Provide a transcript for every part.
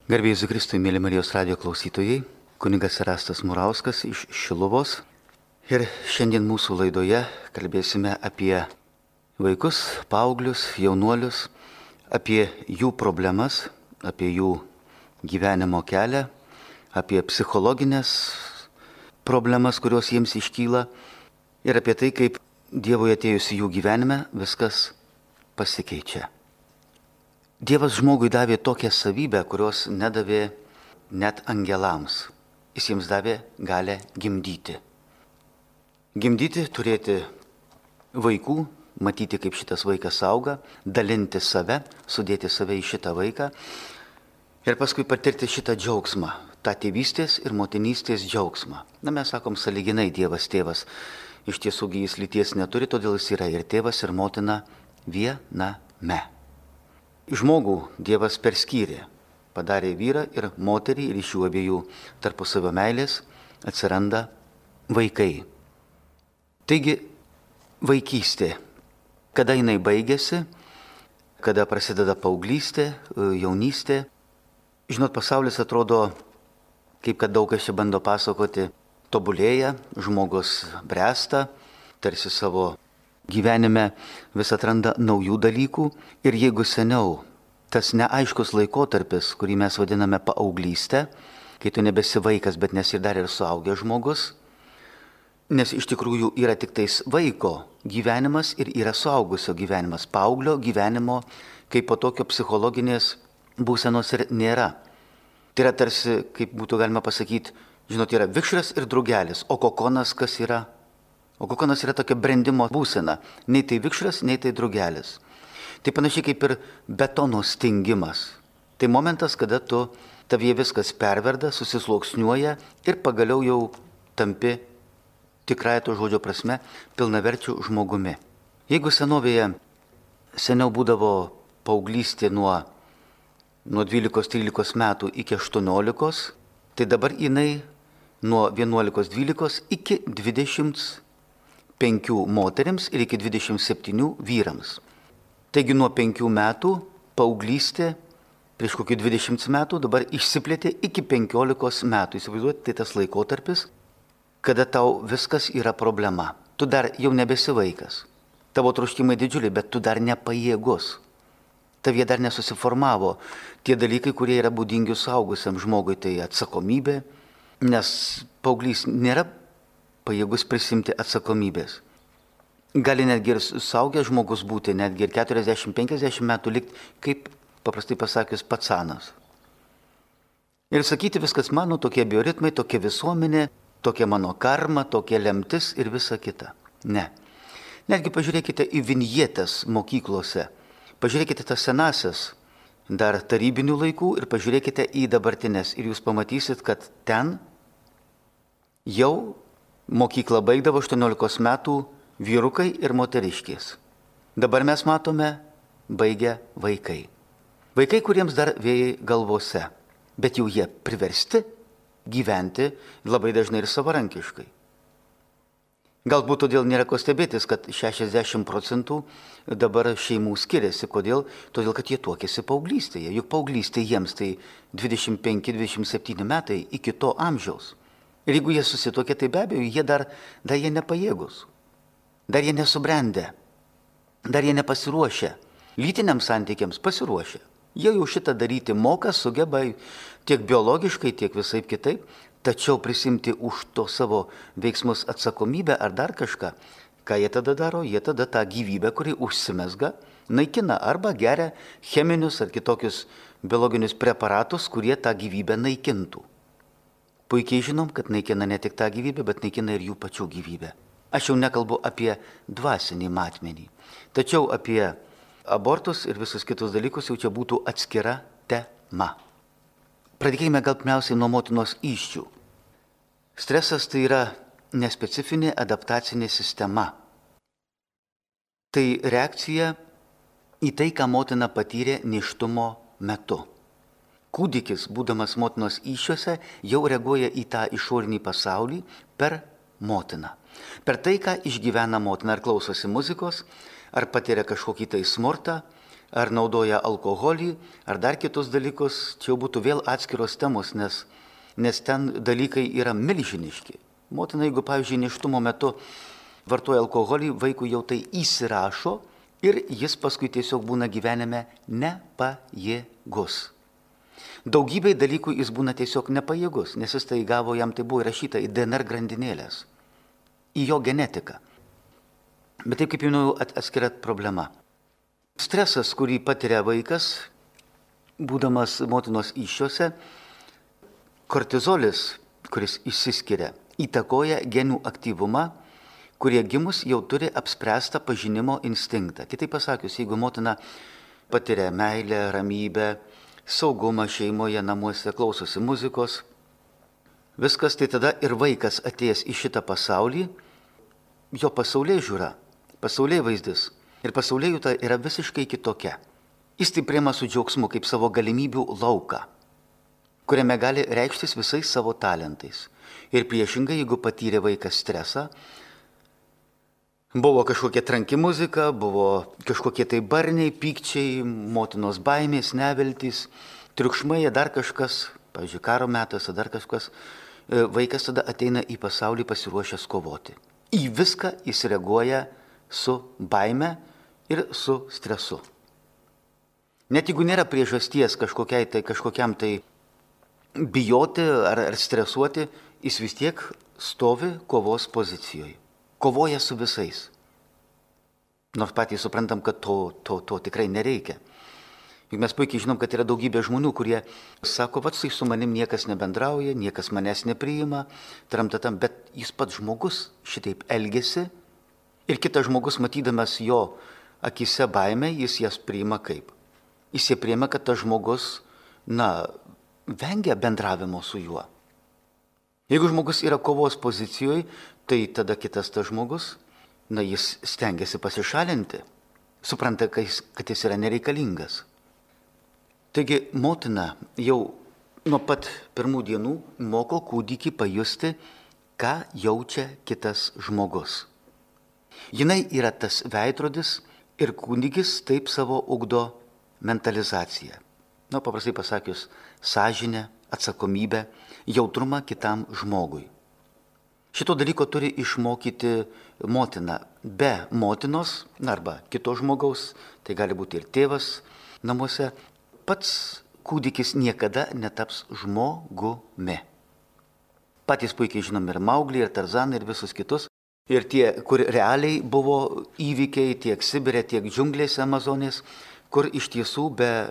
Garbėjai Jėzui Kristui, mėly Marijos radijo klausytojai, kunigas Erastas Murauskas iš Šiluvos. Ir šiandien mūsų laidoje kalbėsime apie vaikus, paauglius, jaunuolius, apie jų problemas, apie jų gyvenimo kelią, apie psichologinės problemas, kurios jiems iškyla ir apie tai, kaip Dievui atėjus į jų gyvenime viskas pasikeičia. Dievas žmogui davė tokią savybę, kurios nedavė net angelams. Jis jiems davė galę gimdyti. Gimdyti, turėti vaikų, matyti, kaip šitas vaikas auga, dalinti save, sudėti save į šitą vaiką ir paskui patirti šitą džiaugsmą, tą tėvystės ir motinystės džiaugsmą. Mes sakom, sąlyginai Dievas tėvas. Iš tiesų jis lyties neturi, todėl jis yra ir tėvas, ir motina viename. Žmogų Dievas perskyrė, padarė vyrą ir moterį ir iš jų abiejų tarpusavio meilės atsiranda vaikai. Taigi vaikystė, kada jinai baigėsi, kada prasideda paauglystė, jaunystė. Žinot, pasaulis atrodo, kaip kad daug kas čia bando pasakoti, tobulėja, žmogus bręsta, tarsi savo gyvenime vis atranda naujų dalykų ir jeigu seniau tas neaiškus laikotarpis, kurį mes vadiname paauglystė, kai tu nebesi vaikas, bet nesi dar ir suaugęs žmogus, nes iš tikrųjų yra tik tais vaiko gyvenimas ir yra suaugusio gyvenimas, paauglio gyvenimo kaip po tokio psichologinės būsenos ir nėra. Tai yra tarsi, kaip būtų galima pasakyti, žinot, yra vikšras ir drugelis, o kokonas kas yra? O kokonas yra tokia brendimo būsena, nei tai vikšras, nei tai drugelis. Tai panašiai kaip ir betono stingimas. Tai momentas, kada tavyje viskas perverda, susisluoksniuoja ir pagaliau jau tampi tikrąja to žodžio prasme pilnaverčiu žmogumi. Jeigu seniau būdavo paauglystė nuo 12-13 metų iki 18, tai dabar jinai nuo 11-12 iki 25 moterims ir iki 27 vyrams. Taigi nuo 5 metų paauglystė prieš kokį 20 metų dabar išsiplėtė iki 15 metų. Įsivaizduojate, tai tas laikotarpis, kada tau viskas yra problema. Tu dar jau nebesi vaikas. Tavo troškimai didžiuliai, bet tu dar nepajėgus. Tavie dar nesusiformavo tie dalykai, kurie yra būdingi suaugusiam žmogui, tai atsakomybė, nes paauglys nėra pajėgus prisimti atsakomybės. Gali netgi ir suaugęs žmogus būti, netgi ir 40-50 metų likti, kaip paprastai pasakius, patsanas. Ir sakyti viskas mano, tokie bioritmai, tokia visuomenė, tokia mano karma, tokia lemtis ir visa kita. Ne. Netgi pažiūrėkite į vinjetės mokyklose, pažiūrėkite tas senasias dar tarybinių laikų ir pažiūrėkite į dabartinės ir jūs pamatysit, kad ten jau mokyklą baigdavo 18 metų vyrukai ir moteriškės. Dabar mes matome baigę vaikai. Vaikai, kuriems dar vėjai galvose, bet jau jie priversti gyventi labai dažnai ir savarankiškai. Galbūt todėl nėra ko stebėtis, kad 60% dabar šeimų skiriasi. Kodėl? Todėl, kad jie tuokėsi paauglystėje. Juk paauglystė jiems tai 25-27 metai iki to amžiaus. Ir jeigu jie susituokė, tai be abejo, jie dar jie nepajėgus, dar jie nesubrendę, dar jie nepasiruošę, lytiniams santykiams pasiruošę. Jie jau šitą daryti moka, sugeba tiek biologiškai, tiek visaip kitaip, tačiau prisimti už to savo veiksmus atsakomybę ar dar kažką, ką jie tada daro, jie tada tą gyvybę, kuri užsimezga, naikina arba geria cheminius ar kitokius biologinius preparatus, kurie tą gyvybę naikintų. Puikiai žinom, kad naikina ne tik tą gyvybę, bet naikina ir jų pačių gyvybę. Aš jau nekalbu apie dvasinį matmenį. Tačiau apie abortus ir visus kitus dalykus jau čia būtų atskira tema. Pradėkime gal pirmiausiai nuo motinos įsčių. Stresas tai yra nespecifinė adaptacinė sistema. Tai reakcija į tai, ką motina patyrė nėštumo metu. Kūdikis, būdamas motinos įsčiose, jau reaguoja į tą išorinį pasaulį per motiną. Per tai, ką išgyvena motina, ar klausosi muzikos, ar patiria kažkokį tai smurtą, ar naudoja alkoholį, ar dar kitus dalykus, čia jau būtų vėl atskiros temos, nes ten dalykai yra milžiniški. Motina, jeigu, pavyzdžiui, nėštumo metu vartoja alkoholį, vaikui jau tai įsirašo ir jis paskui tiesiog būna gyvenime nepajėgus. Daugybei dalykų jis būna tiesiog nepajėgus, nes jis tai gavo, jam tai buvo įrašyta į DNR grandinėlės, į jo genetiką. Bet taip, kaip jau minėjau, atskira problema. Stresas, kurį patiria vaikas, būdamas motinos įsčiose, kortizolis, kuris išsiskiria, įtakoja genų aktyvumą, kurie gimus jau turi apspręstą pažinimo instinktą. Kitaip pasakius, jeigu motina patiria meilę, ramybę, saugumą šeimoje, namuose, klausosi muzikos, viskas, tai tada ir vaikas atėjęs į šitą pasaulį, jo pasaulėžiūra, pasaulėvaizdis ir pasaulėjauta yra visiškai kitokia. Jis tai priima su džiaugsmu kaip savo galimybių lauką, kuriame gali reikštis visais savo talentais. Ir priešingai, jeigu patyrė vaikas stresą, buvo kažkokia tranki muzika, buvo kažkokie tai barniai, pykčiai, motinos baimės, neviltys, triukšmai, dar kažkas, pavyzdžiui, karo metas, dar kažkas, vaikas tada ateina į pasaulį pasiruošęs kovoti. Į viską jis reaguoja su baime ir su stresu. Net jeigu nėra priežasties kažkokiam tai bijoti ar stresuoti, jis vis tiek stovi kovos pozicijoje. Kovoja su visais. Nors patys suprantam, kad to tikrai nereikia. Juk mes puikiai žinom, kad yra daugybė žmonių, kurie sako, tai su manim niekas nebendrauja, niekas manęs nepriima, bet jis pats žmogus šitaip elgesi ir kitas žmogus, matydamas jo akise baimę, jis jas priima kaip? Jis ją priima, kad tas žmogus, vengia bendravimo su juo. Jeigu žmogus yra kovos pozicijoje, tai tada kitas tas žmogus, jis stengiasi pasišalinti, supranta, kad jis yra nereikalingas. Taigi motina jau nuo pat pirmų dienų moko kūdikį pajusti, ką jaučia kitas žmogus. Jinai yra tas veidrodis ir kūdikis taip savo ugdo mentalizaciją. Paprastai pasakius, sąžinę, atsakomybę, jautrumą kitam žmogui. Šito dalyko turi išmokyti motina. Be motinos, arba kito žmogaus, tai gali būti ir tėvas namuose, pats kūdikis niekada netaps žmogumi. Patys puikiai žinom ir Mauglį, ir Tarzaną, ir visus kitus. Ir tie, kur realiai buvo įvykiai tiek Sibire, tiek džiunglėse Amazonės, kur iš tiesų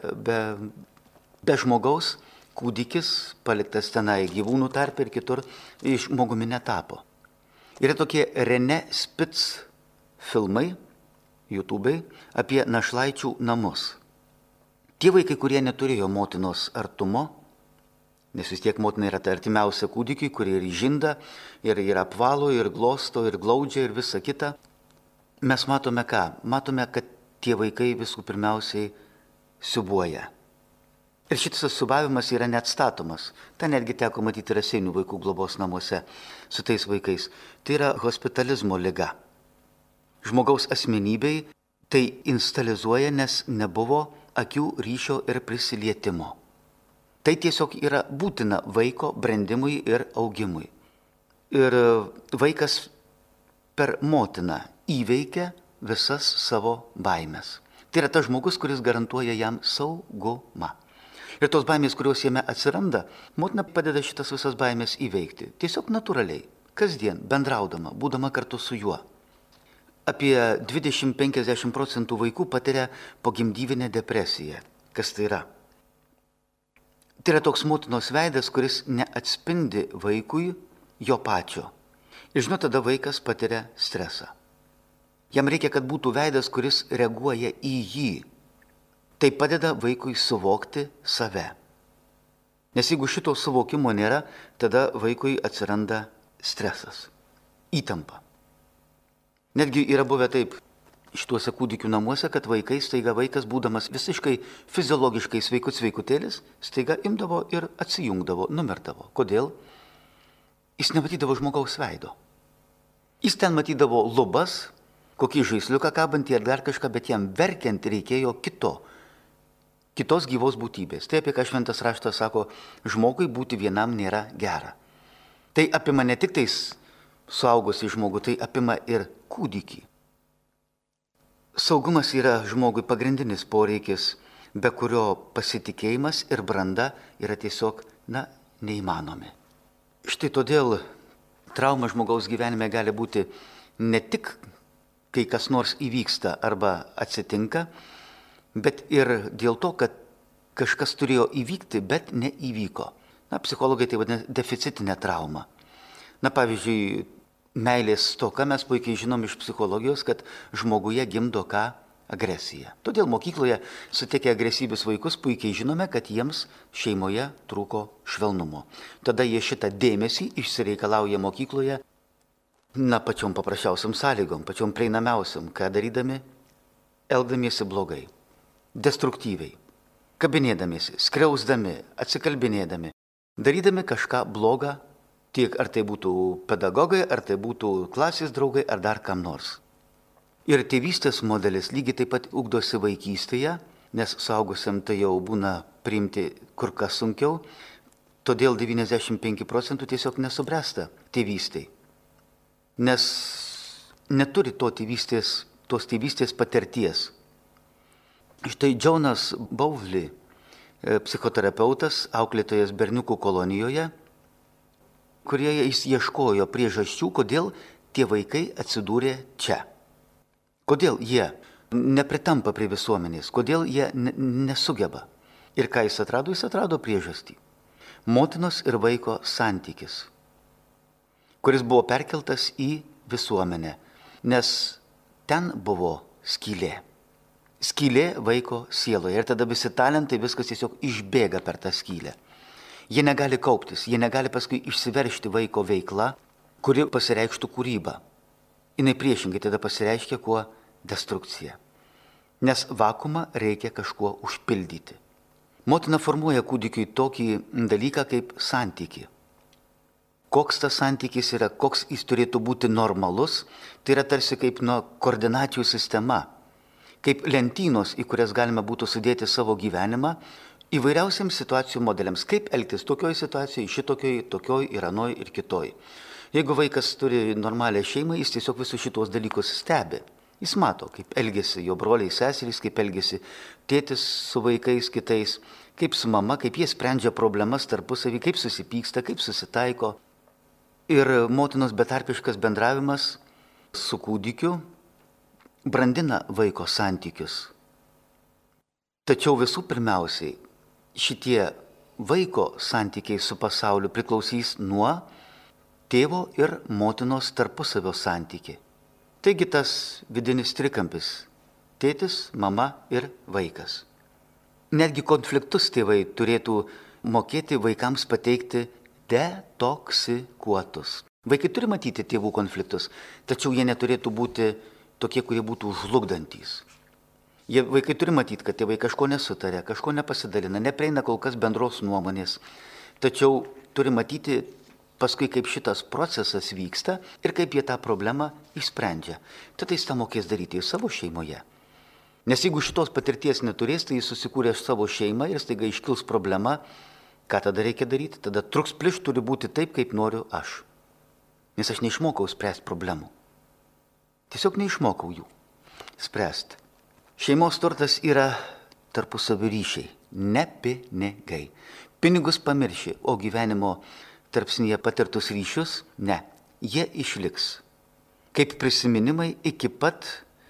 be žmogaus kūdikis, paliktas tenai gyvūnų tarp ir kitur, žmogumi netapo. Yra tokie René Spitz filmai, YouTube'ai, apie našlaičių namus. Tie vaikai, kurie neturėjo motinos artumo, nes vis tiek motina yra ta artimiausia kūdikiai, kurie ir žinda, ir apvalo, ir glosto, ir glaudžia, ir visa kita. Mes matome ką? Matome, kad tie vaikai visų pirmiausiai siubuoja. Ir šitas siubavimas yra neatstatomas. Ta netgi teko matyti Raseinių vaikų globos namuose su tais vaikais. Tai yra hospitalizmo liga. Žmogaus asmenybei tai instalizuoja, nes nebuvo akių ryšio ir prisilietimo. Tai tiesiog yra būtina vaiko brandimui ir augimui. Ir vaikas per motiną įveikia visas savo baimės. Tai yra tas žmogus, kuris garantuoja jam saugumą. Ir tos baimės, kurios jame atsiranda, motina padeda šitas visas baimės įveikti. Tiesiog natūraliai, kasdien, bendraudama, būdama kartu su juo. Apie 20-50% vaikų patiria pogimdyvinę depresiją. Kas tai yra? Tai yra toks motinos veidas, kuris neatspindi vaikui jo pačio. Ir žinot, tada vaikas patiria stresą. Jam reikia, kad būtų veidas, kuris reaguoja į jį. Tai padeda vaikui suvokti save. Nes jeigu šito suvokimo nėra, tada vaikui atsiranda stresas, įtampa. Netgi yra buvę taip šituose kūdikių namuose, kad vaikas, būdamas visiškai fiziologiškai sveikutėlis, staiga imdavo ir atsijungdavo, numirdavo. Kodėl? Jis nematydavo žmogaus veido. Jis ten matydavo lubas, kokį žaisliuką kabantį ar dar kažką, bet jam verkiant reikėjo kito kitos gyvos būtybės. Tai apie ką šventas raštas sako, žmogui būti vienam nėra gera. Tai apima ne tik tais suaugusi žmogų, tai apima ir kūdikį. Saugumas yra žmogui pagrindinis poreikis, be kurio pasitikėjimas ir branda yra tiesiog, neįmanomi. Štai todėl trauma žmogaus gyvenime gali būti ne tik, kai kas nors įvyksta arba atsitinka, bet ir dėl to, kad kažkas turėjo įvykti, bet neįvyko. Psichologai tai vadina deficitinė trauma. Pavyzdžiui, meilės stoka mes puikiai žinom iš psichologijos, kad žmoguje gimdo ką? Agresiją. Todėl mokykloje sutikę agresyvius vaikus puikiai žinome, kad jiems šeimoje trūko švelnumo. Tada jie šitą dėmesį išsireikalauja mokykloje, pačiom paprasčiausiam sąlygom, pačiom prieinamiausiam, ką darydami, elgdamiesi blogai, destruktyviai, kabinėdamiesi, skriausdami, atsikalbinėdami, darydami kažką blogą, tiek ar tai būtų pedagogai, ar tai būtų klasės draugai, ar dar kam nors. Ir tėvystės modelis lygiai taip pat ugdosi vaikystėje, nes suaugusiam tai jau būna priimti kur kas sunkiau, todėl 95% tiesiog nesubręsta tėvystėj. Nes neturi tos tėvystės patirties. Štai Džonas Bowley, psichoterapeutas, auklėtojas berniukų kolonijoje, kurioje jis ieškojo priežasčių, kodėl tie vaikai atsidūrė čia. Kodėl jie nepritampa prie visuomenės, kodėl jie nesugeba. Ir ką jis atrado? Jis atrado priežastį. Motinos ir vaiko santykis, kuris buvo perkeltas į visuomenę, nes ten buvo skylė. Skylė vaiko sieloje ir tada visi talentai, viskas tiesiog išbėga per tą skylę. Jie negali kauptis, jie negali paskui išsiveršti vaiko veikla, kuri pasireikštų kūrybą. Jinai priešingai tada pasireiškia kuo? Destrukcija. Nes vakuumą reikia kažkuo užpildyti. Motina formuoja kūdikiui tokį dalyką kaip santykį. Koks tas santykis yra, koks jis turėtų būti normalus, tai yra tarsi kaip koordinačių sistema, kaip lentynos, į kurias galima būtų sudėti savo gyvenimą, įvairiausiams situacijų modeliams, kaip elgtis tokioj situacijoje, šitokioj, tokioj ir anoj ir kitoj. Jeigu vaikas turi normalią šeimą, jis tiesiog visus šitos dalykus stebi. Jis mato, kaip elgesi jo broliai, seserys, kaip elgesi tėtis su vaikais kitais, kaip su mama, kaip jie sprendžia problemas tarpusavį, kaip susipyksta, kaip susitaiko. Ir motinos betarpiškas bendravimas su kūdikiu brandina vaiko santykius. Tačiau visų pirmiausiai šitie vaiko santykiai su pasauliu priklausys nuo tėvo ir motinos tarpusavio santykiai. Taigi tas vidinis trikampis – tėtis, mama ir vaikas. Netgi konfliktus tėvai turėtų mokėti vaikams pateikti detoksikuotus. Vaikai turi matyti tėvų konfliktus, tačiau jie neturėtų būti tokie, kurie būtų žlugdantys. Vaikai turi matyti, kad tėvai kažko nesutarė, kažko nepasidalina, neprieina kol kas bendros nuomonės, tačiau turi matyti paskui, kaip šitas procesas vyksta ir kaip jie tą problemą išsprendžia. Tada jis tą mokės daryti ir savo šeimoje. Nes jeigu šitos patirties neturės, tai jis susikūrė savo šeimą ir staiga iškils problema, ką tada reikia daryti? Tada truks pliš turi būti taip, kaip noriu aš. Nes aš neišmokau spręsti problemų. Tiesiog neišmokau jų spręsti. Šeimos turtas yra tarpusavio ryšiai, ne pinigai. Pinigus pamirši, o gyvenimo tarpsnyje patirtus ryšius, ne, jie išliks. Kaip prisiminimai iki pat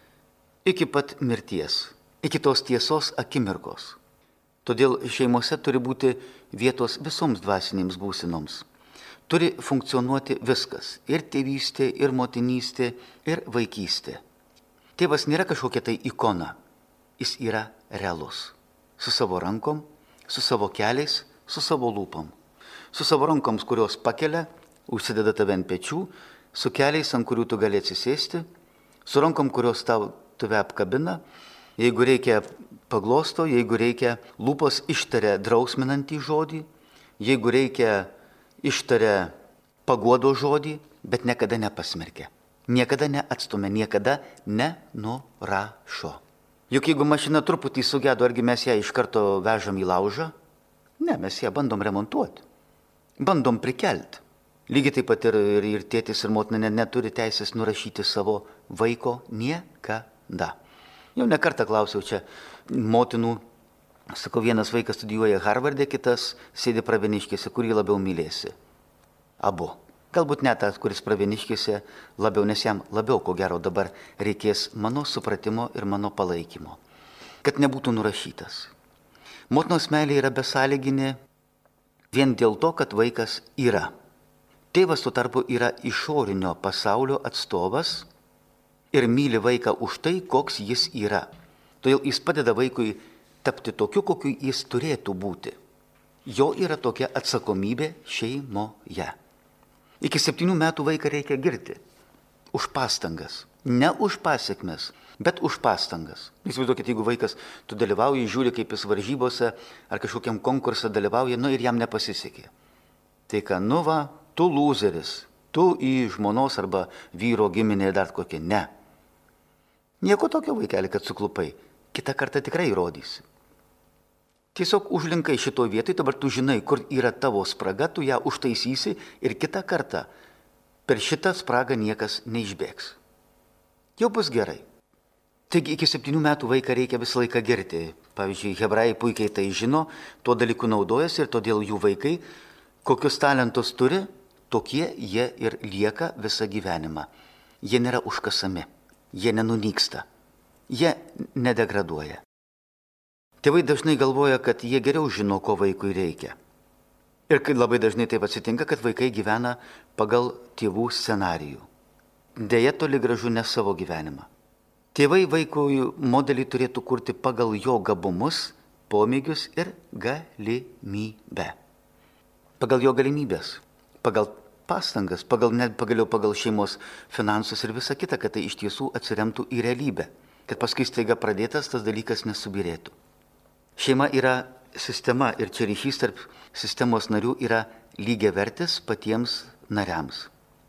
mirties, iki tos tiesos akimirkos. Todėl šeimose turi būti vietos visoms dvasinėms būsinoms. Turi funkcionuoti viskas – ir tėvystė, ir motinystė, ir vaikystė. Tėvas nėra kažkokia tai ikona, jis yra realus. Su savo rankom, su savo keliais, su savo lūpom. Su savo rankoms, kurios pakelia, užsideda tave ant pečių, su keliais, ant kurių tu gali atsisėsti, su rankom, kurios tave apkabina, jeigu reikia paglosto, jeigu reikia lūpos ištaria drausminantį žodį, jeigu reikia ištaria paguodo žodį, bet niekada nepasmerkia, niekada neatstumia, niekada nenurašo. Juk jeigu mašina truputį sugedo, argi mes ją iš karto vežam į laužą? Ne, mes ją bandom remontuoti, bandom prikelti. Lygiai taip pat ir tėtis ir motina neturi teisės nurašyti savo vaiko niekada. Jau ne kartą klausiau čia motinų, sakau, vienas vaikas studijuoja Harvarde, kitas sėdi Pravieniškėse, kurį labiau mylėsi. Abu. Galbūt net tas, kuris Pravieniškėse labiau, nes jam labiau, ko gero, dabar reikės mano supratimo ir mano palaikymo, kad nebūtų nurašytas. Motinos meilė yra besąlyginė vien dėl to, kad vaikas yra. Tėvas tuo tarpu yra išorinio pasaulio atstovas ir myli vaiką už tai, koks jis yra. Todėl jis padeda vaikui tapti tokiu, kokiu jis turėtų būti. Jo yra tokia atsakomybė šeimoje. Iki 7 metų vaiką reikia girti už pastangas, ne už pasiekmes, bet už pastangas. Įsivaizduokit, jeigu vaikas, tu dalyvauji, žiūri, kaip jis varžybose ar kažkokiam konkursą dalyvauja, ir jam nepasisekė. Tai ką, tu lūzeris, tu į žmonos arba vyro giminė dar kokie. Ne. Nieko tokio, vaikeli, kad suklupai. Kitą kartą tikrai įrodysi. Tiesiog užlinkai šito vietoj, dabar tu žinai, kur yra tavo spraga, tu ją užtaisysi ir kitą kartą per šitą spragą niekas neišbėgs. Jau bus gerai. Taigi iki 7 metų vaiką reikia visą laiką girti. Pavyzdžiui, hebrajai puikiai tai žino, tuo dalyku naudojasi ir todėl jų vaikai, kokius talentus turi, tokie jie ir lieka visą gyvenimą. Jie nėra užkasami, jie nenunyksta, jie nedegraduoja. Tėvai dažnai galvoja, kad jie geriau žino, ko vaikui reikia. Ir kai labai dažnai taip atsitinka, kad vaikai gyvena pagal tėvų scenarijų. Deja, toli gražu ne savo gyvenimą. Tėvai vaikui modelį turėtų kurti pagal jo gabumus, pomėgius ir galimybę. Pagal jo galimybės, pagal pastangas, pagaliau pagal šeimos finansus ir visa kita, kad tai iš tiesų atsiremtų į realybę, kad paskui staiga pradėtas tas dalykas nesubirėtų. Šeima yra sistema ir čia ryšys tarp sistemos narių yra lygiavertis patiems nariams.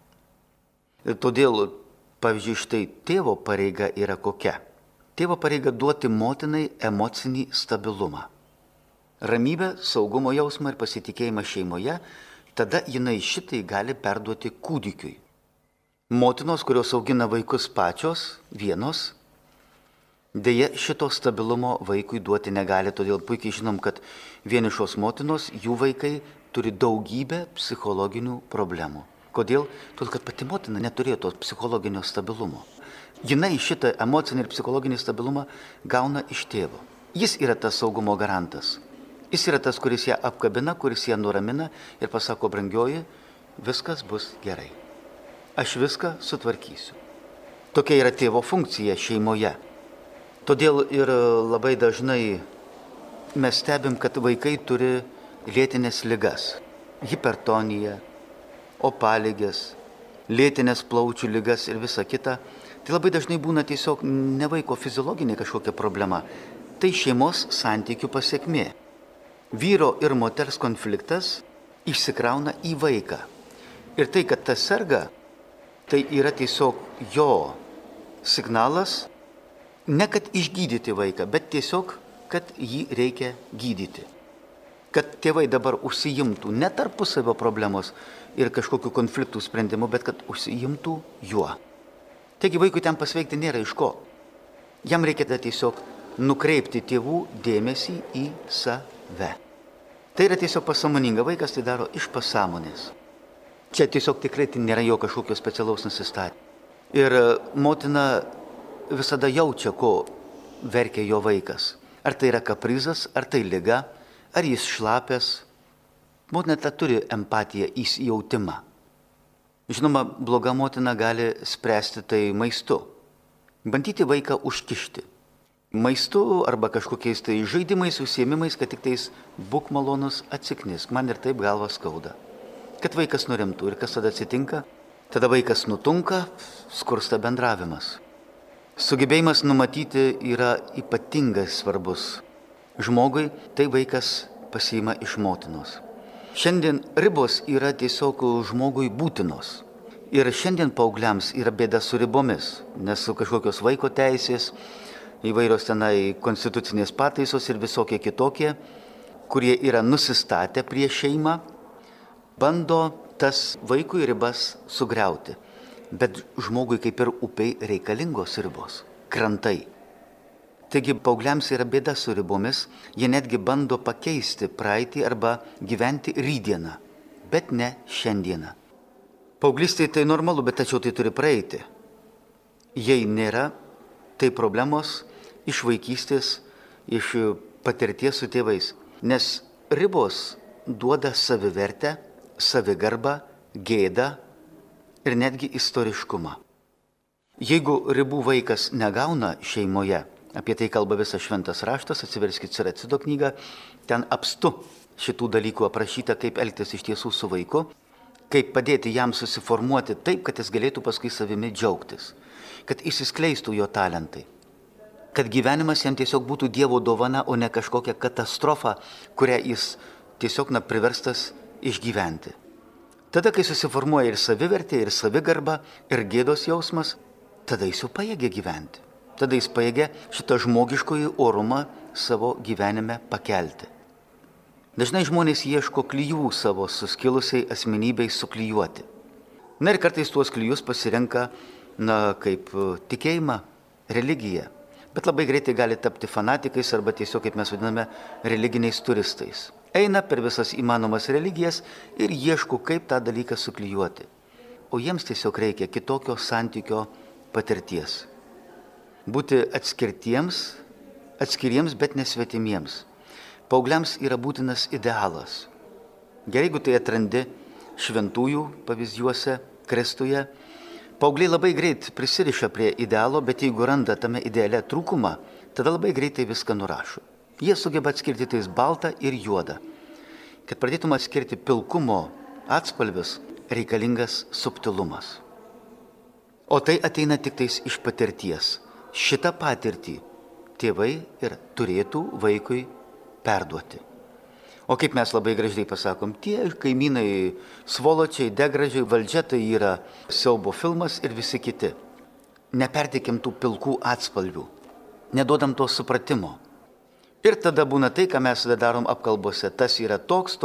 Ir todėl, pavyzdžiui, štai tėvo pareiga yra kokia? Tėvo pareiga duoti motinai emocinį stabilumą. Ramybę, saugumo jausmą ir pasitikėjimą šeimoje, tada jinai šitai gali perduoti kūdikiui. Motinos, kurios augina vaikus pačios, vienos, deja šito stabilumo vaikui duoti negali, todėl puikiai žinom, kad vienišos motinos, jų vaikai turi daugybę psichologinių problemų. Kodėl? Todėl, kad pati motina neturėjo to psichologinio stabilumo. Jinai šitą emocinį ir psichologinį stabilumą gauna iš tėvo. Jis yra tas saugumo garantas. Jis yra tas, kuris ją apkabina, kuris ją nuramina ir pasako, brangioji, viskas bus gerai. Aš viską sutvarkysiu. Tokia yra tėvo funkcija šeimoje. Todėl ir labai dažnai mes stebim, kad vaikai turi lėtinės ligas. Hipertoniją, opaligės, lėtinės plaučių ligas ir visa kita. Tai labai dažnai būna tiesiog ne vaiko fiziologinė kažkokia problema. Tai šeimos santykių pasiekmė. Vyro ir moters konfliktas išsikrauna į vaiką. Ir tai, kad tas serga, tai yra tiesiog jo signalas, ne kad išgydyti vaiką, bet tiesiog, kad jį reikia gydyti. Kad tėvai dabar užsiimtų ne tarpusavio problemos ir kažkokių konfliktų sprendimų, bet kad užsiimtų juo. Taigi vaikui ten pasveikti nėra iš ko. Jam reikia tiesiog nukreipti tėvų dėmesį į save. Tai yra tiesiog pasąmoninga, vaikas tai daro iš pasąmonės. Čia tiesiog tikrai tai nėra jo kažkokio specialaus nusistatymo. Ir motina visada jaučia, ko verkia jo vaikas. Ar tai yra kaprizas, ar tai liga, ar jis šlapės. Motina tą turi empatiją, įsijautimą. Žinoma, bloga motina gali spręsti tai maistu. Bandyti vaiką užkišti. Maistu arba kažkokiais tai žaidimais, užsiėmimais, kad tik tais būk malonus, atsiknisk, man ir taip galva skauda. Kad vaikas nurimtų ir kas tada atsitinka, tada vaikas nutunka, skursta bendravimas. Sugebėjimas numatyti yra ypatingai svarbus. Žmogui tai vaikas pasiima iš motinos. Šiandien ribos yra tiesiog žmogui būtinos. Ir šiandien paaugliams yra bėda su ribomis, nes su kažkokios vaiko teisės, įvairios tenai konstitucinės pataisos ir visokie kitokie, kurie yra nusistatę prieš šeimą, bando tas vaikui ribas sugriauti. Bet žmogui kaip ir upiai reikalingos ribos, krantai. Taigi paaugliams yra bėda su ribomis, jie netgi bando pakeisti praeitį arba gyventi rytdieną, bet ne šiandieną. Paauglystėje tai normalu, bet tačiau tai turi praeiti. Jei nėra, tai problemos iš vaikystės, iš patirties su tėvais. Nes ribos duoda savivertę, savigarbą, gėdą ir netgi istoriškumą. Jeigu ribų vaikas negauna šeimoje, apie tai kalba visas šventas raštas, atsiverskit Siracido knygą, ten apstu šitų dalykų aprašyta, kaip elgtis iš tiesų su vaiku, kaip padėti jam susiformuoti taip, kad jis galėtų paskui savimi džiaugtis, kad išsiskleistų jo talentai, kad gyvenimas jam tiesiog būtų Dievo dovana, o ne kažkokia katastrofa, kurią jis tiesiog priverstas išgyventi. Tada, kai susiformuoja ir savivertė, ir savigarba, ir gėdos jausmas, tada jis jau pajėgia gyventi. Tada jis pajėgia šitą žmogiškojį orumą savo gyvenime pakelti. Dažnai žmonės ieško klijų savo suskilusiai asmenybei suklijuoti. Na ir kartais tuos klijus pasirenka, kaip tikėjimą, religiją. Bet labai greitai gali tapti fanatikais arba tiesiog, kaip mes vadiname, religiniais turistais. Eina per visas įmanomas religijas ir ieško, kaip tą dalyką suklijuoti. O jiems tiesiog reikia kitokio santykio patirties. Būti atskiriems, bet nesvetimiems. Paaugliams yra būtinas idealas. Gerai, jeigu tai atrandi šventųjų pavyzdžiuose, Kristuje, paaugliai labai greit prisiriša prie idealo, bet jeigu randa tame ideale trūkumą, tada labai greitai viską nurašo. Jie sugeba atskirti tais baltą ir juodą. Kad pradėtum atskirti pilkumo atspalvius, reikalingas subtilumas. O tai ateina tik tais iš patirties. Šitą patirtį tėvai ir turėtų vaikui perduoti. O kaip mes labai gražiai pasakom, tie kaimynai svoločiai, degražiai, valdžia tai yra siaubo filmas ir visi kiti. Neperteikim tų pilkų atspalvių, neduodam to supratimo. Ir tada būna tai, ką mes darom apkalbose, tas yra toks.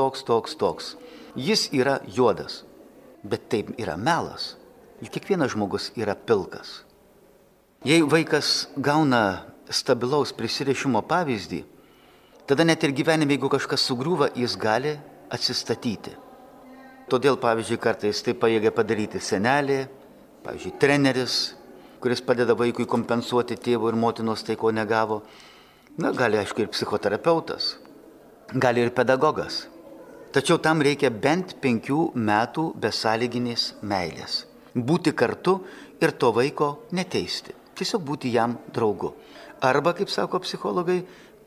Jis yra juodas, bet taip yra melas. Juk kiekvienas žmogus yra pilkas. Jei vaikas gauna stabilaus prisirišimo pavyzdį, tada net ir gyvenime, jeigu kažkas sugriūva, jis gali atsistatyti. Todėl, pavyzdžiui, kartais tai pajėgia padaryti senelė, pavyzdžiui, treneris, kuris padeda vaikui kompensuoti tėvo ir motinos tai, ko negavo. Gali, aišku, ir psichoterapeutas, gali ir pedagogas. Tačiau tam reikia bent 5 metų besąlyginės meilės. Būti kartu ir to vaiko neteisti. Tiesiog būti jam draugu. Arba, kaip sako psichologai,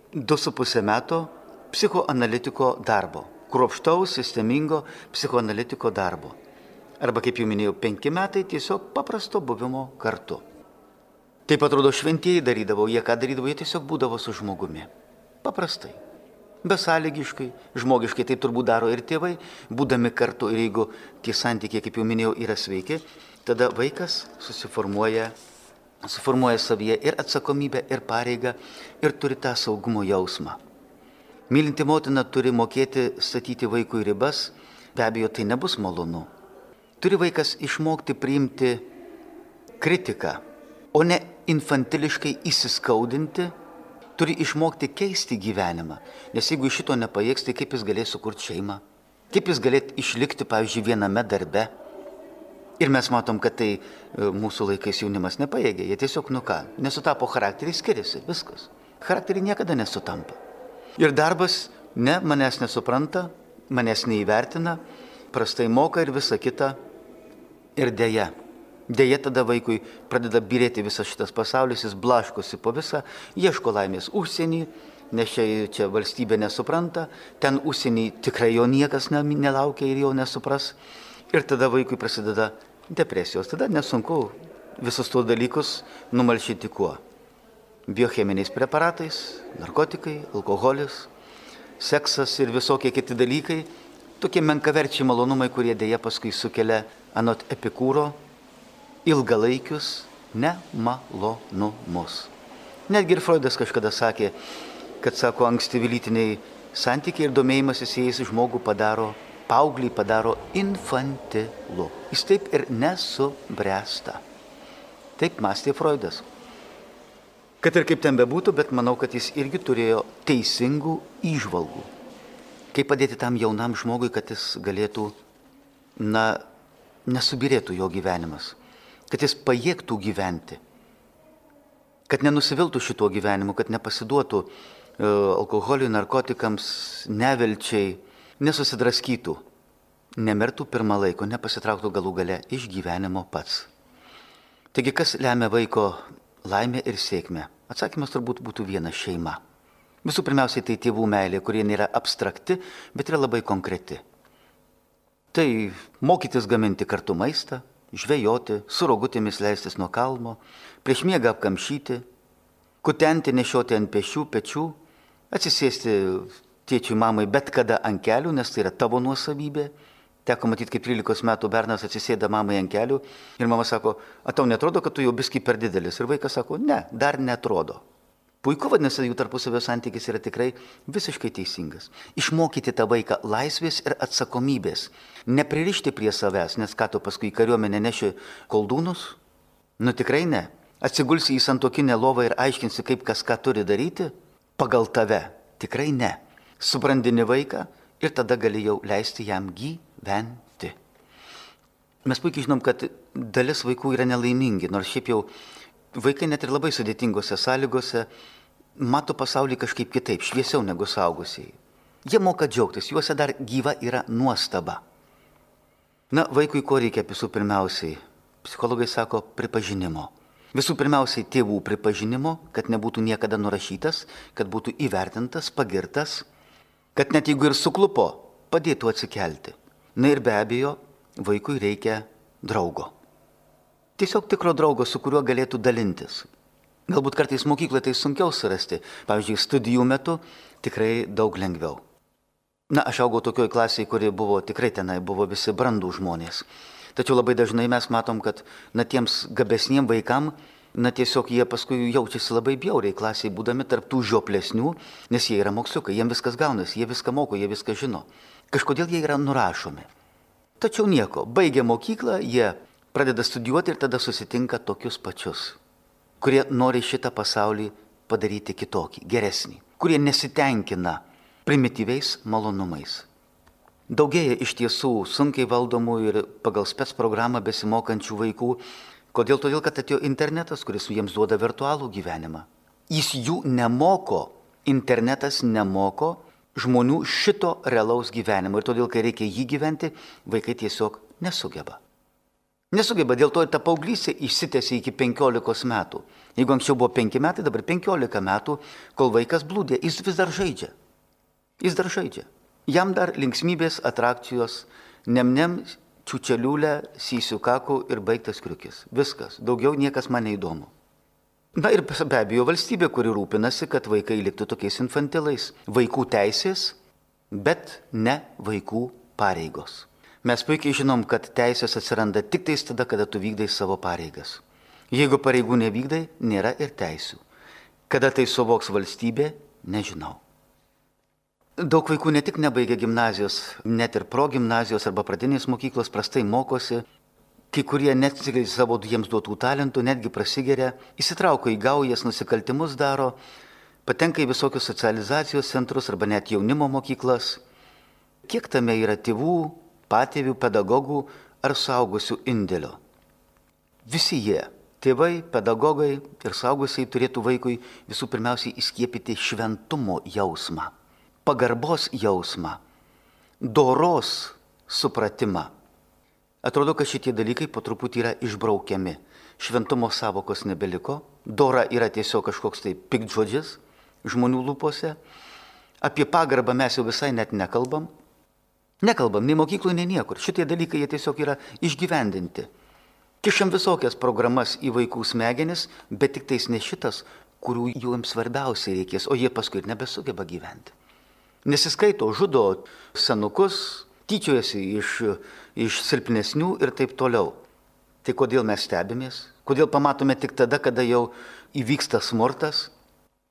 2,5 metų psichoanalitiko darbo. Kruopštaus, sistemingo psichoanalitiko darbo. Arba, kaip jau minėjau, 5 metai tiesiog paprasto buvimo kartu. Taip atrodo šventieji darydavo, jie ką darydavo, jie tiesiog būdavo su žmogumi. Paprastai. Besąlygiškai, žmogiškai taip turbūt daro ir tėvai, būdami kartu. Ir jeigu tie santykiai, kaip jau minėjau, yra sveiki, tada vaikas susiformuoja savyje ir atsakomybę, ir pareigą, ir turi tą saugumo jausmą. Mylinti motina turi mokėti statyti vaikui ribas, be abejo, tai nebus malonu. Turi vaikas išmokti priimti kritiką, o ne infantiliškai įsiskaudinti, turi išmokti keisti gyvenimą, nes jeigu iš šito nepajėgs, tai kaip jis galės sukurti šeimą, kaip jis galėtų išlikti, pavyzdžiui, viename darbe. Ir mes matom, kad tai mūsų laikais jaunimas nepajėgia, jie tiesiog, nesutapo charakteriai, skiriasi, viskas. Charakteriai niekada nesutampa. Ir darbas, manęs nesupranta, manęs neįvertina, prastai moka ir visa kita. Ir deja tada vaikui pradeda byrėti visas šitas pasaulis, jis blaškosi po visą, ieško laimės užsienį, nes čia valstybė nesupranta, ten užsienį tikrai jo niekas nelaukia ir jo nesupras. Ir tada vaikui prasideda depresijos. Tada nesunku visus tos dalykus numalšyti kuo? Biocheminiais preparatais, narkotikai, alkoholis, seksas ir visokie kiti dalykai. Tokie menkaverčiai malonumai, kurie dėja paskui sukelia anot Epikūro ilgalaikius nemalonumus. Netgi ir Freudas kažkada sakė, kad, sako, ankstyvi lytiniai santykiai ir domėjimasis jais žmogų padaro, paauglį padaro infantilu. Jis taip ir nesubręsta. Taip mąstė Freudas. Kad ir kaip ten bebūtų, bet manau, kad jis irgi turėjo teisingų įžvalgų. Kaip padėti tam jaunam žmogui, kad jis galėtų, nesubirėtų jo gyvenimas. Kad jis pajėgtų gyventi. Kad nenusiviltų šituo gyvenimu, kad nepasiduotų alkoholiui, narkotikams, nevilčiai, nesusidraskytų, nemirtų pirmą laiko, nepasitrauktų galų gale iš gyvenimo pats. Taigi, kas lemia vaiko laimė ir sėkmė? Atsakymas turbūt būtų viena - šeima. Visų pirmiausiai tai tėvų meilė, kurie nėra abstrakti, bet yra labai konkreti. Tai mokytis gaminti kartu maistą, žvejoti, su rogutėmis leistis nuo kalno, prieš miegą apkamšyti, kutenti, nešioti ant pečių, atsisėsti tėčiui mamai bet kada ant kelių, nes tai yra tavo nuosavybė. Teko matyti, kaip 13 metų bernas atsisėda mamai ant kelių ir mama sako, tau netrodo, kad tu jau biskį per didelis? Ir vaikas sako, ne, dar netrodo. Puiku, vadinasi, jų tarpusavio santykis yra tikrai visiškai teisingas. Išmokyti tą vaiką laisvės ir atsakomybės. Nepririšti prie savęs, nes ką tu paskui kariuomenė neši koldūnus? Tikrai ne. Atsigulsi į santuokinę lovą ir aiškinsi, kaip kas ką turi daryti? Pagal tave. Tikrai ne. Subrandini vaiką ir tada gali jau leisti jam gyventi. Mes puikiai žinom, kad dalis vaikų yra nelaimingi, nors šiaip jau vaikai net ir labai sudėtingose sąlygose mato pasaulį kažkaip kitaip, šviesiau negu suaugusieji. Jie moka džiaugtis, juose dar gyva yra nuostaba. Vaikui ko reikia visų pirmiausiai? Psichologai sako pripažinimo. Visų pirmiausiai tėvų pripažinimo, kad nebūtų niekada nurašytas, kad būtų įvertintas, pagirtas, kad net jeigu ir suklupo, padėtų atsikelti. Ir be abejo, vaikui reikia draugo. Tiesiog tikro draugo, su kuriuo galėtų dalintis. Galbūt kartais mokykloje tai sunkiau surasti. Pavyzdžiui, studijų metu tikrai daug lengviau. Aš augau tokioj klasėje, kuri buvo tikrai tenai, buvo visi brandų žmonės. Tačiau labai dažnai mes matom, kad tiems gabesniem vaikam, tiesiog jie paskui jaučiasi labai bjauriai klasėje, būdami tarp tų žioplesnių, nes jie yra moksliukai, jiems viskas gaunasi, jie viską moko, jie viską žino. Kažkodėl jie yra nurašomi. Tačiau nieko, baigę mokyklą, jie pradeda studijuoti ir tada susitinka tokius pačius, kurie nori šitą pasaulį padaryti kitokį, geresnį, kurie nesitenkina primityviais malonumais. Daugėja iš tiesų sunkiai valdomų ir pagal spec programą besimokančių vaikų. Kodėl? Todėl, kad atėjo internetas, kuris jiems duoda virtualų gyvenimą. Jis jų nemoko, internetas nemoko žmonių šito realaus gyvenimo. Ir todėl, kai reikia jį gyventi, vaikai tiesiog nesugeba. Nesugeba, dėl to ir ta paauglystė išsitęsia iki 15 metų. Jeigu anksčiau buvo 5 metai, dabar 15 metų, kol vaikas blūdė, jis vis dar žaidžia. Jis dar žaidžia. Jam dar linksmybės, atrakcijos, nem, čiučeliulė, sysių kakų ir baigtas kriukis. Viskas, daugiau niekas man neįdomu. Ir be abejo valstybė, kuri rūpinasi, kad vaikai liktų tokiais infantilais. Vaikų teisės, bet ne vaikų pareigos. Mes puikiai žinom, kad teisės atsiranda tik tais tada, kada tu vykdai savo pareigas. Jeigu pareigų nevykdai, nėra ir teisių. Kada tai suvoks valstybė, nežinau. Daug vaikų ne tik nebaigia gimnazijos, net ir progimnazijos arba pradinės mokyklos prastai mokosi, kai kurie neatsikleidžia savo jiems duotų talentų, netgi prasigeria, įsitrauko į gaujas, nusikaltimus daro, patenka į visokius socializacijos centrus arba net jaunimo mokyklas. Kiek tame yra tėvų, patėvių, pedagogų ar suaugusių indėlio? Visi jie, tėvai, pedagogai ir suaugusiai turėtų vaikui visų pirmiausiai įskiepyti šventumo jausmą. Pagarbos jausmą, doros supratimą. Atrodo, kad šitie dalykai po truputį yra išbraukiami. Šventumo savokos nebeliko, dora yra tiesiog kažkoks tai piktžodžis žmonių lūpose. Apie pagarbą mes jau visai net nekalbam. Nekalbam nei mokykloje, nei niekur. Šitie dalykai jie tiesiog yra išgyvendinti. Kišam visokias programas į vaikų smegenis, bet tik tais ne šitas, kurių jums svarbiausiai reikės, o jie paskui ir nebesugeba gyventi. Nesiskaito, žudo senukus, tyčiojasi iš silpnesnių ir taip toliau. Tai kodėl mes stebimės? Kodėl pamatome tik tada, kada jau įvyksta smurtas?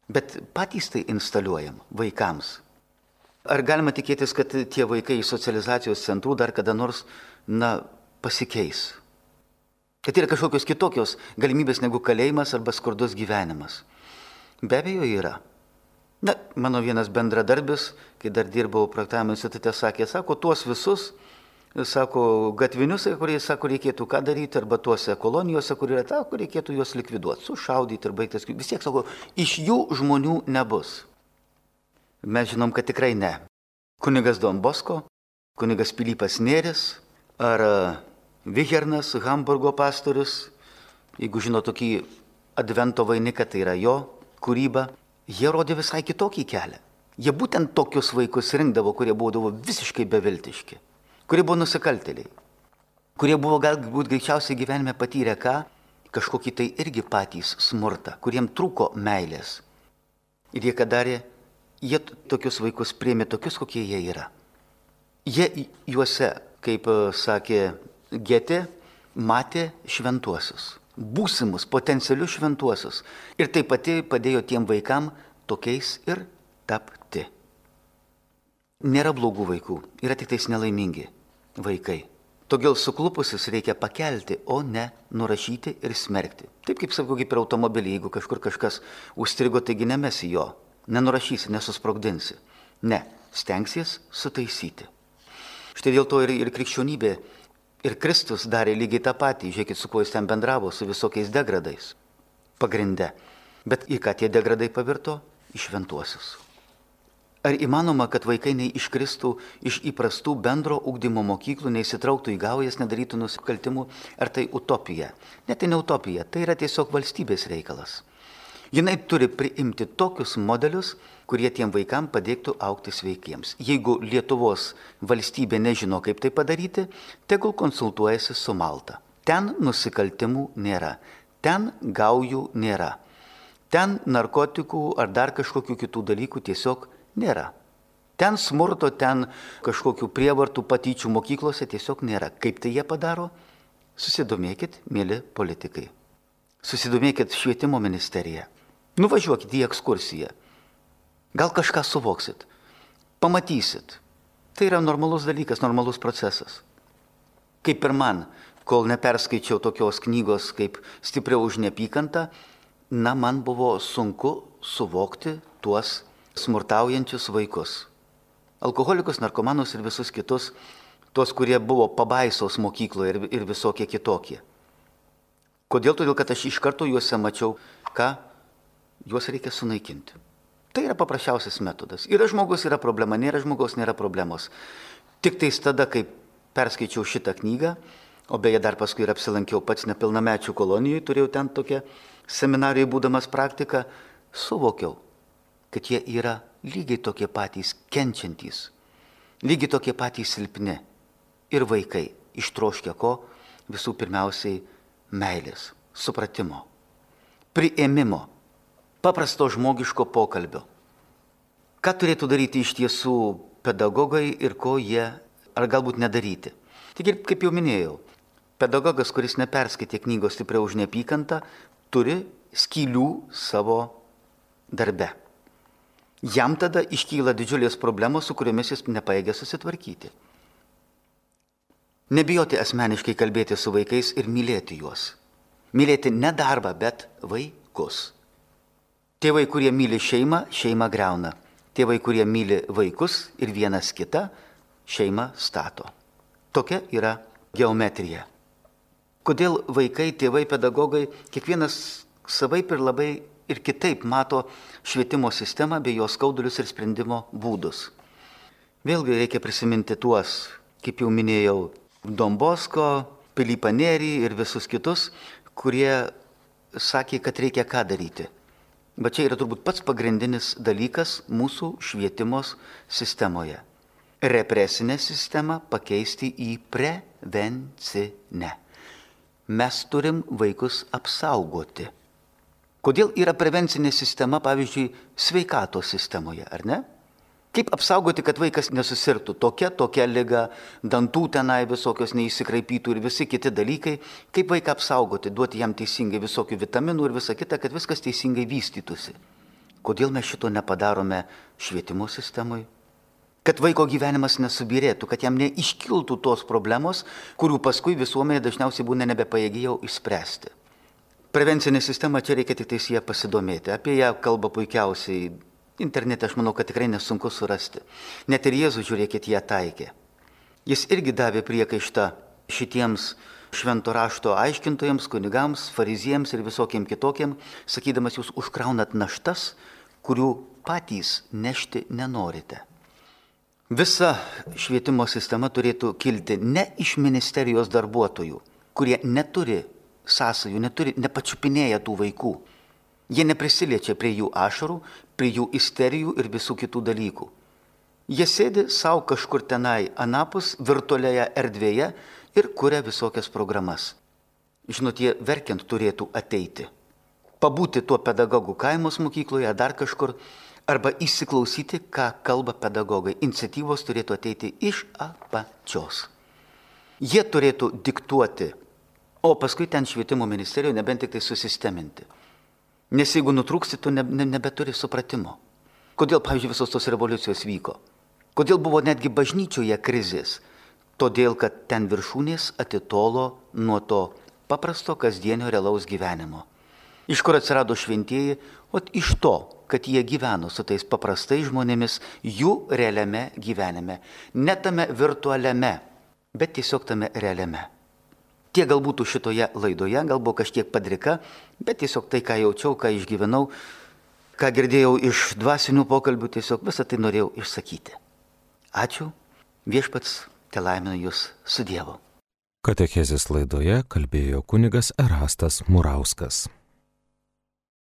Bet patys tai instaliuojam vaikams. Ar galima tikėtis, kad tie vaikai iš socializacijos centrų dar kada nors, pasikeis? Kad yra kažkokios kitokios galimybės negu kalėjimas arba skurdus gyvenimas? Be abejo yra. Mano vienas bendradarbis, kai dar dirbau projektavimo institute, sako, tuos visus, gatvinius, kuriais, reikėtų ką daryti, arba tuose kolonijose, kur yra kur reikėtų juos likviduoti, sušaudyti ir baigtas. Vis tiek, iš jų žmonių nebus. Mes žinom, kad tikrai ne. Kunigas Don Bosko, kunigas Pilypas Nėris ar Vihernas, Hamburgo pastorius, jeigu žino tokį Advento vainiką, tai yra jo kūryba, jie rodė visai kitokį kelią. Jie būtent tokius vaikus rinkdavo, kurie būdavo visiškai beviltiški, kurie buvo nusikaltėliai, kurie buvo galbūt greičiausiai gyvenime patyrę kažkokį tai irgi patys smurtą, kuriem trūko meilės. Ir jie ką darė, jie tokius vaikus priėmė tokius, kokie jie yra. Jie juose, kaip sakė Getė, matė šventuosius, būsimus, potencialius šventuosius. Ir tai pati padėjo tiem vaikam tokiais ir tapti. Nėra blogų vaikų, yra tik tais nelaimingi vaikai. Todėl suklupusius reikia pakelti, o ne nurašyti ir smerkti. Taip kaip sakau, kaip ir automobilį, jeigu kažkur kažkas užstrigo, taigi nemesi jo, nenurašysi, nesusprogdinsi. Ne, stengsies sutaisyti. Štai dėl to ir krikščionybė, ir Kristus darė lygiai tą patį. Žiūrėkit, su kuo jis ten bendravo, su visokiais degradais pagrinde. Bet į ką tie degradai pavirto? Į šventuosius. Ar įmanoma, kad vaikai neiškristų iš įprastų bendro ugdymo mokyklų, neįsitrauktų į gaujas, nedarytų nusikaltimų? Ar tai utopija? Ne, tai ne utopija, tai yra tiesiog valstybės reikalas. Jinai turi priimti tokius modelius, kurie tiem vaikam padėktų augti sveikiems. Jeigu Lietuvos valstybė nežino, kaip tai padaryti, tegul konsultuojasi su Malta. Ten nusikaltimų nėra, ten gaujų nėra, ten narkotikų ar dar kažkokių kitų dalykų tiesiog nėra. Ten smurto, ten kažkokių prievartų patyčių mokyklose tiesiog nėra. Kaip tai jie padaro? Susidomėkit, mėly politikai. Susidomėkit švietimo ministerija. Nuvažiuokit į ekskursiją. Gal kažką suvoksit. Pamatysit. Tai yra normalus dalykas, normalus procesas. Kaip ir man, kol neperskaičiau tokios knygos kaip Stipriau už neapykantą, man buvo sunku suvokti tuos smurtaujančius vaikus. Alkoholikus, narkomanus ir visus kitus, tuos, kurie buvo pabaisos mokykloje ir visokie kitokie. Kodėl? Todėl, kad aš iš karto juose mačiau, juos reikia sunaikinti. Tai yra paprasčiausias metodas. Yra žmogus, yra problema, nėra žmogaus, nėra problemos. Tik tais tada, kai perskaičiau šitą knygą, o beje dar paskui ir apsilankiau pats nepilnamečių kolonijoje, turėjau ten tokią seminarijoje būdamas praktiką, suvokiau, kad jie yra lygiai tokie patys kenčiantys, lygiai tokie patys silpni. Ir vaikai ištroškia ko? Visų pirmiausiai meilės, supratimo, priėmimo, paprasto žmogiško pokalbio. Ką turėtų daryti iš tiesų pedagogai ir ko jie, ar galbūt nedaryti? Tik ir, kaip jau minėjau, pedagogas, kuris neperskaitė knygos Stipriau už neapykantą, turi skylių savo darbe. Jam tada iškyla didžiulės problemos, su kuriomis jis nepajėgia susitvarkyti. Nebijoti asmeniškai kalbėti su vaikais ir mylėti juos. Mylėti ne darbą, bet vaikus. Tėvai, kurie myli šeimą, šeimą griauna. Tėvai, kurie myli vaikus ir vienas kitą, šeimą stato. Tokia yra geometrija. Kodėl vaikai, tėvai, pedagogai, kiekvienas savaip ir labai ir kitaip mato švietimo sistemą bei jos skaudulius ir sprendimo būdus. Vėlgi reikia prisiminti tuos, kaip jau minėjau, Don Bosko, Pilypą Nėrį ir visus kitus, kurie sakė, kad reikia ką daryti. Bet čia yra turbūt pats pagrindinis dalykas mūsų švietimos sistemoje. Represinę sistemą pakeisti į prevencinę. Mes turim vaikus apsaugoti. Kodėl yra prevencinė sistema, pavyzdžiui, sveikatos sistemoje, ar ne? Kaip apsaugoti, kad vaikas nesusirgtų tokia liga, dantų tenai visokios neįsikraipytų ir visi kiti dalykai. Kaip vaiką apsaugoti, duoti jam teisingai visokių vitaminų ir visa kita, kad viskas teisingai vystytųsi. Kodėl mes šito nepadarome švietimo sistemoje? Kad vaiko gyvenimas nesubirėtų, kad jam neiškiltų tos problemos, kurių paskui visuomenė dažniausiai būna nebepajėgi jau išspręsti. Prevencinė sistema, čia reikia tik tais ją pasidomėti. Apie ją kalba puikiausiai internete, aš manau, kad tikrai nesunku surasti. Net ir Jėzus, žiūrėkit, ją taikė. Jis irgi davė priekaištą šitiems švento rašto aiškintojams, kunigams, fariziejams ir visokiem kitokiem, sakydamas, jūs užkraunat naštas, kurių patys nešti nenorite. Visa švietimo sistema turėtų kilti ne iš ministerijos darbuotojų, kurie neturi sąsajų, nepačiupinėja tų vaikų. Jie neprisiliečia prie jų ašarų, prie jų isterijų ir visų kitų dalykų. Jie sėdi savo kažkur tenai anapus virtualioje erdvėje ir kuria visokias programas. Žinot, jie verkiant turėtų ateiti. Pabūti tuo pedagogu kaimus mokykloje, dar kažkur, arba įsiklausyti, ką kalba pedagogai. Iniciatyvos turėtų ateiti iš apačios. Jie turėtų diktuoti, o paskui ten švietimo ministerijoje nebent tik tai susisteminti. Nes jeigu nutrūksti, tu nebeturi supratimo. Kodėl, pavyzdžiui, visos tos revoliucijos vyko? Kodėl buvo netgi bažnyčioje krizės? Todėl, kad ten viršūnės atitolo nuo to paprasto kasdienio realaus gyvenimo. Iš kur atsirado šventieji? O iš to, kad jie gyveno su tais paprastais žmonėmis jų realiame gyvenime. Ne tame virtualiame, bet tiesiog tame realiame. Tie galbūt šitoje laidoje, galbūt kažkiek padrika, bet tiesiog tai, ką jaučiau, ką išgyvenau, ką girdėjau iš dvasinių pokalbių, tiesiog visą tai norėjau išsakyti. Ačiū, viešpats telaimina jūs su Dievu. Katechezės laidoje kalbėjo kunigas Erastas Murauskas.